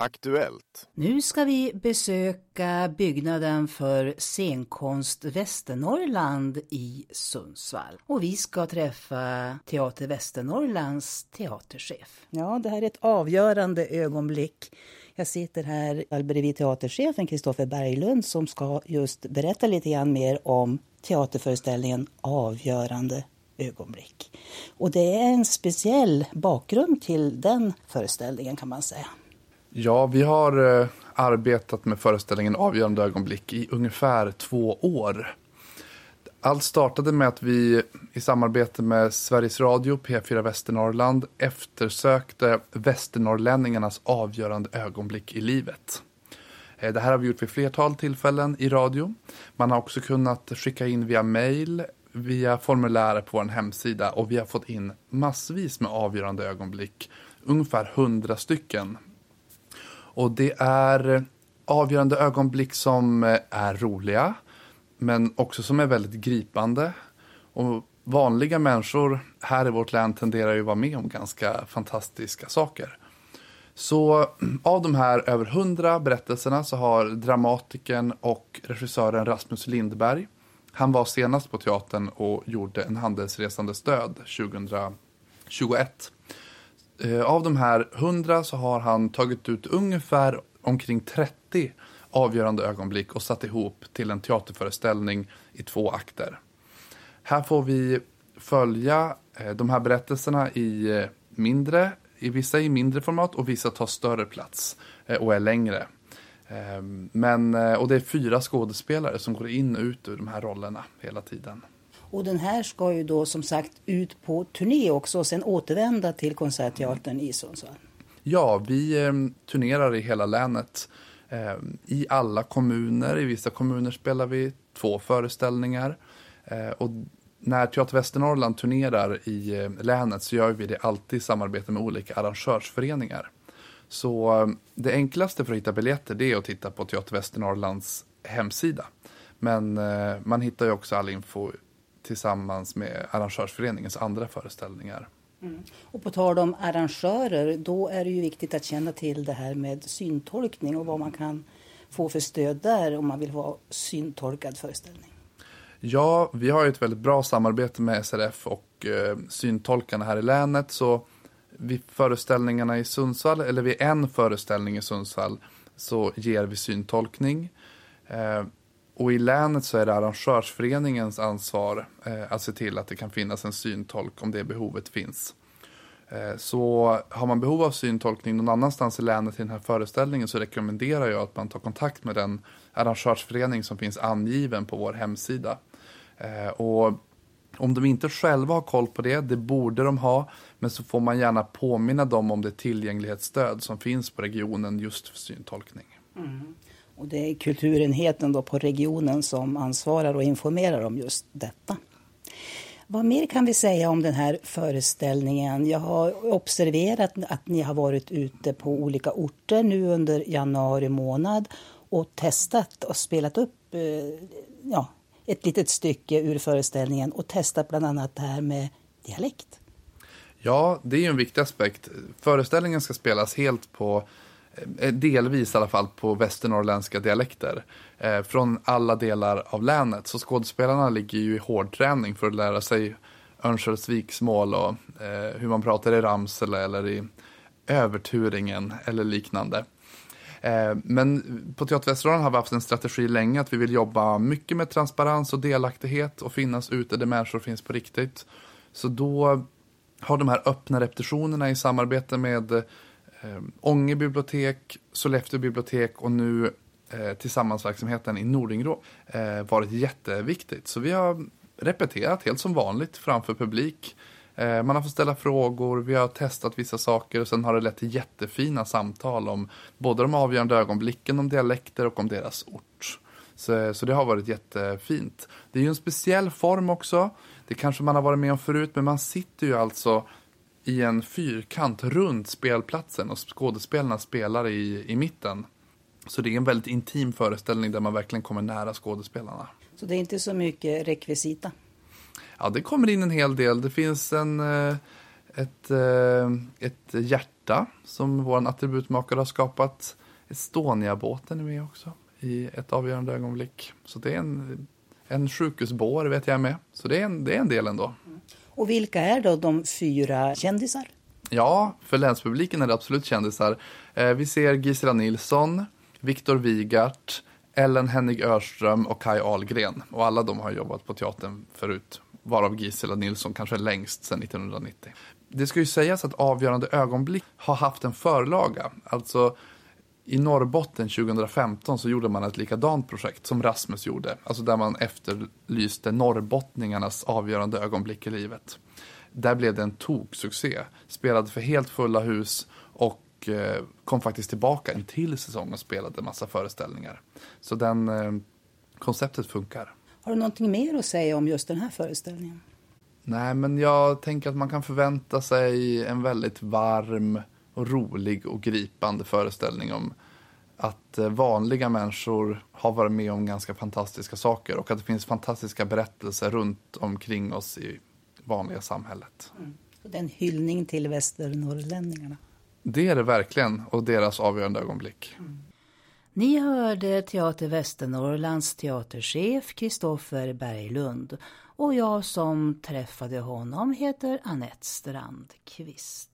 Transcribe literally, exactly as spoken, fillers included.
Aktuellt. Nu ska vi besöka byggnaden för Scenkonst Västernorrland i Sundsvall. Och vi ska träffa Teater Västernorrlands teaterchef. Ja, det här är ett avgörande ögonblick. Jag sitter här bredvid teaterchefen Kristoffer Berglund som ska just berätta lite grann mer om teaterföreställningen Avgörande ögonblick. Och det är en speciell bakgrund till den föreställningen kan man säga. Ja, vi har eh, arbetat med föreställningen Avgörande ögonblick i ungefär två år. Allt startade med att vi i samarbete med Sveriges Radio, P fyra Västernorrland, eftersökte västernorrlänningarnas avgörande ögonblick i livet. Eh, det här har vi gjort vid flertal tillfällen i radio. Man har också kunnat skicka in via mail, via formulär på vår hemsida och vi har fått in massvis med avgörande ögonblick, ungefär hundra stycken. Och det är avgörande ögonblick som är roliga men också som är väldigt gripande. Och vanliga människor här i vårt län tenderar ju att vara med om ganska fantastiska saker. Så av de här över hundra berättelserna så har dramatikern och regissören Rasmus Lindberg, han var senast på teatern och gjorde En handelsresandes död tjugohundratjugoett. Av de här hundra så har han tagit ut ungefär omkring trettio avgörande ögonblick och satt ihop till en teaterföreställning i två akter. Här får vi följa de här berättelserna i mindre, i vissa i mindre format och vissa tar större plats och är längre. Men, och det är fyra skådespelare som går in och ut ur de här rollerna hela tiden. Och den här ska ju då som sagt ut på turné också och sen återvända till Konsertteatern i Sundsvall. Ja, vi eh, turnerar i hela länet. Eh, I alla kommuner, i vissa kommuner spelar vi två föreställningar. Eh, och när Teater Västernorrland turnerar i eh, länet så gör vi det alltid i samarbete med olika arrangörsföreningar. Så eh, det enklaste för att hitta biljetter det är att titta på Teater Västernorrlands hemsida. Men eh, man hittar ju också all info tillsammans med arrangörsföreningens andra föreställningar. Mm. Och på tal om arrangörer, då är det ju viktigt att känna till det här med syntolkning och vad man kan få för stöd där om man vill ha syntolkad föreställning. Ja, vi har ju ett väldigt bra samarbete med S R F och eh, syntolkarna här i länet. Så vid föreställningarna i Sundsvall, eller vid en föreställning i Sundsvall, så ger vi syntolkning. Eh, Och i länet så är det arrangörsföreningens ansvar eh, att se till att det kan finnas en syntolk om det behovet finns. Eh, så har man behov av syntolkning någon annanstans i länet i den här föreställningen så rekommenderar jag att man tar kontakt med den arrangörsförening som finns angiven på vår hemsida. Eh, och om de inte själva har koll på det, det borde de ha, men så får man gärna påminna dem om det tillgänglighetsstöd som finns på regionen just för syntolkning. Mm. Och det är kulturenheten då på regionen som ansvarar och informerar om just detta. Vad mer kan vi säga om den här föreställningen? Jag har observerat att ni har varit ute på olika orter nu under januari månad och testat och spelat upp ja, ett litet stycke ur föreställningen och testat bland annat det här med dialekt. Ja, det är ju en viktig aspekt. Föreställningen ska spelas helt på delvis i alla fall på västernorrländska dialekter eh, från alla delar av länet. Så skådespelarna ligger ju i hårdträning för att lära sig Örnsköldsviksmål och eh, hur man pratar i Ramsele eller i Överturingen eller liknande. Eh, men på Teater Västernorrland har vi haft en strategi länge att vi vill jobba mycket med transparens och delaktighet och finnas ute där människor finns på riktigt. Så då har de här öppna repetitionerna i samarbete med Eh, Ånge bibliotek, Sollefteå bibliotek och nu eh, tillsammansverksamheten i Nordingrå eh, varit jätteviktigt. Så vi har repeterat helt som vanligt framför publik. Eh, man har fått ställa frågor, vi har testat vissa saker och sen har det lett till jättefina samtal om både de avgörande ögonblicken, om dialekter och om deras ort. Så, så det har varit jättefint. Det är ju en speciell form också. Det kanske man har varit med om förut, men man sitter ju alltså i en fyrkant runt spelplatsen och skådespelarna spelar i, i mitten. Så det är en väldigt intim föreställning där man verkligen kommer nära skådespelarna. Så det är inte så mycket rekvisita? Ja, det kommer in en hel del. Det finns en, Ett, eh, ett hjärta som vår attributmakare har skapat. Estonia-båten är med också i ett avgörande ögonblick. Så det är en, en sjukhusbår vet jag med. Så det är en, det är en del ändå. Och vilka är då de fyra kändisar? Ja, för länspubliken är det absolut kändisar. Eh, vi ser Gisela Nilsson, Viktor Wigart, Ellen Hennig Örström och Kai Ahlgren. Och alla de har jobbat på teatern förut. Varav Gisela Nilsson kanske längst sedan nittonhundranittio. Det ska ju sägas att avgörande ögonblick har haft en förlaga. Alltså i Norrbotten tjugohundrafemton så gjorde man ett likadant projekt som Rasmus gjorde. Alltså där man efterlyste norrbottningarnas avgörande ögonblick i livet. Där blev det en toksuccé. Spelade för helt fulla hus och eh, kom faktiskt tillbaka en till säsong och spelade en massa föreställningar. Så den eh, konceptet funkar. Har du någonting mer att säga om just den här föreställningen? Nej, men jag tänker att man kan förvänta sig en väldigt varm och rolig och gripande föreställning om att vanliga människor har varit med om ganska fantastiska saker och att det finns fantastiska berättelser runt omkring oss i vanliga samhället. Mm. Så det är en hyllning till västernorrlänningarna. Det är det verkligen, och deras avgörande ögonblick. Mm. Ni hörde Teater Västernorrlands teaterchef Kristoffer Berglund och jag som träffade honom heter Anette Strandqvist.